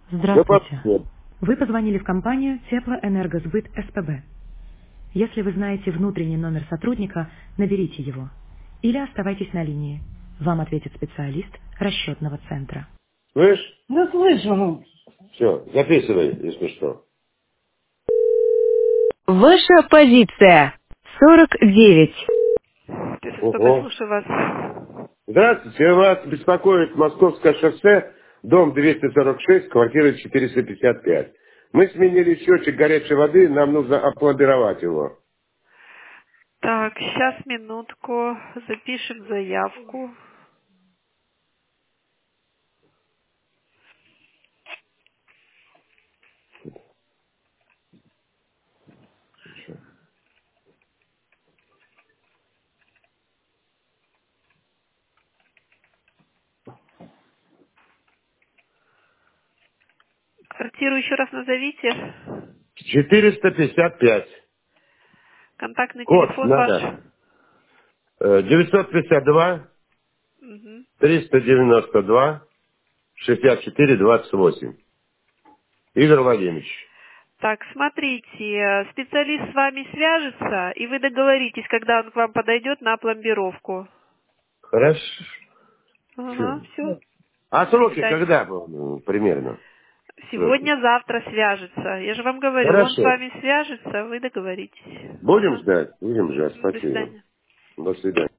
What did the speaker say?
Здравствуйте. Нет. Вы позвонили в компанию Теплоэнергосбыт СПБ. Если вы знаете внутренний номер сотрудника, наберите его. Или оставайтесь на линии. Вам ответит специалист расчетного центра. Слышь? Да слышу, ну. Все, записывай, если что. Ваша позиция 49. ТССПБ, Ого. слушаю вас. Здравствуйте, вас беспокоит Московское шоссе, дом 246, квартира 455. Мы сменили счетчик горячей воды, нам нужно опломбировать его. Так, сейчас минутку, запишем заявку. Квартиру еще раз назовите. 455. Контактный Код телефон ваш. надо. 952 Мгм. 392 64 28. Игорь Владимирович. Так, смотрите, специалист с вами свяжется, и вы договоритесь, когда он к вам подойдет на пломбировку. Хорошо. Ага, все. А До сроки свидания. когда примерно? Сроки. Сегодня-завтра свяжется. Я же вам говорю, он с Хорошо. вами свяжется, вы договоритесь. Будем Ага. ждать? Будем ждать. До Спасибо. свидания. До свидания.